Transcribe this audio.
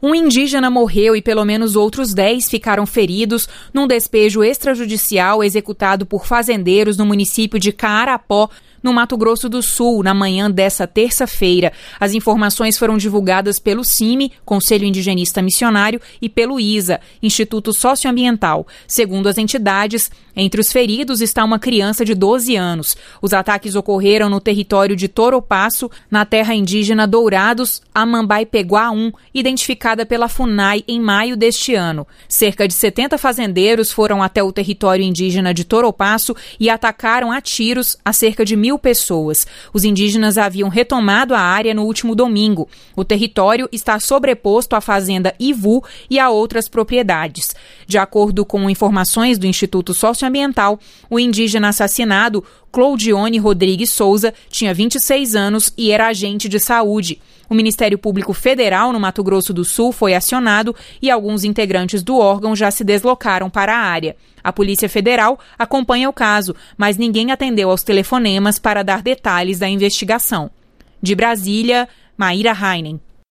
Um indígena morreu e pelo menos outros 10 ficaram feridos num despejo extrajudicial executado por fazendeiros no município de Caarapó, no Mato Grosso do Sul, na manhã dessa terça-feira. As informações foram divulgadas pelo CIMI, Conselho Indigenista Missionário, e pelo ISA, Instituto Socioambiental. Segundo as entidades, entre os feridos está uma criança de 12 anos. Os ataques ocorreram no território de Toropaço, na terra indígena Dourados, Amambai-Peguá 1, identificada pela FUNAI em maio deste ano. Cerca de 70 fazendeiros foram até o território indígena de Toropaço e atacaram a tiros a cerca de 1.000 pessoas. Os indígenas haviam retomado a área no último domingo. O território está sobreposto à fazenda Ivu e a outras propriedades. De acordo com informações do Instituto Socioambiental, o indígena assassinado, Cloudione Rodrigues Souza, tinha 26 anos e era agente de saúde. O Ministério Público Federal no Mato Grosso do Sul foi acionado e alguns integrantes do órgão já se deslocaram para a área. A Polícia Federal acompanha o caso, mas ninguém atendeu aos telefonemas para dar detalhes da investigação. De Brasília, Maíra Heinen.